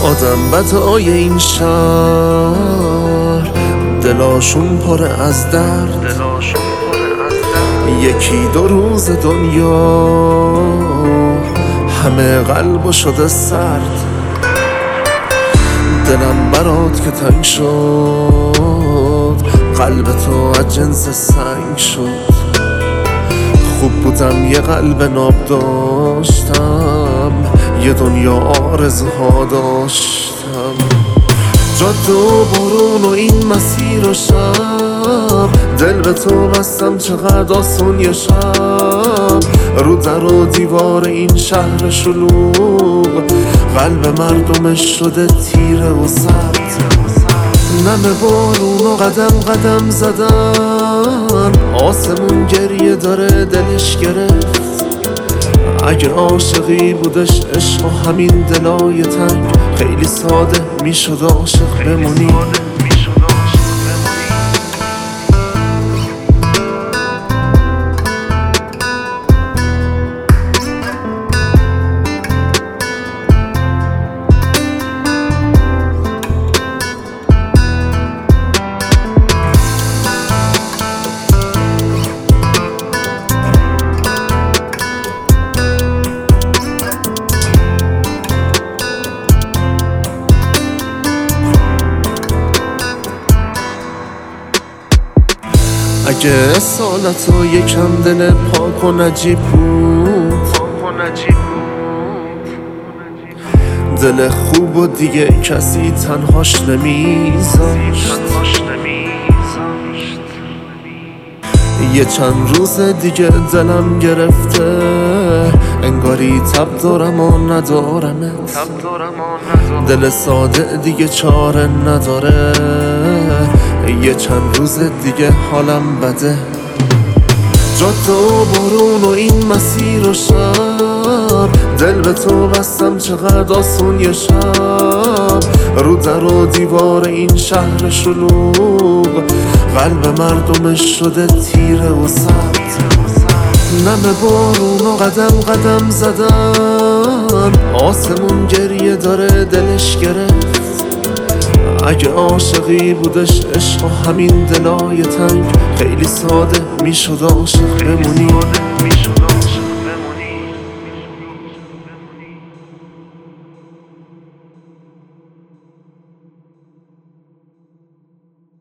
آدم بدای این شهر دلاشون پر از درد، یکی دو روز دنیا همه قلبو شده سرد. دلم برات که تنگ شد، قلب تو از جنس سنگ شد. خوب بودم یه قلب ناب داشتم، یه دنیا آرزوها داشتم. جاده و بارون و این مسیر و شب، دل به تو بستم چقدر آسون یه شب. رو در و دیوار این شهر شلوغ، قلب مردمش شده تیره و سرد. نم بارون و قدم قدم زدن، آسمون گریه داره دلش گرفت. اگه عاشقی بودش عشق و همین دلای تنگ، خیلی ساده میشد عاشق بمونی. اگه سالت و یکم دل پاک و نجیب بود، دل خوب و دیگه کسی تنهاش نمیذاشت. یه چند روز دیگه دلم گرفته، انگاری تب دارم و ندارمت. دل ساده دیگه چاره نداره، یه چند روز دیگه حالم بده. جاده و بارون و این مسیر و شب، دل به تو بستم چقدر آسون یه شب. رو در و دیوار این شهر شلوغ، قلب مردمش شده تیره و سرد. نم بارون و قدم قدم زدن، آسمون گریه داره دلش گرفت. اگه عاشقی بودش عشق و همین دلای تنگ، خیلی ساده میشد عاشق بمونی.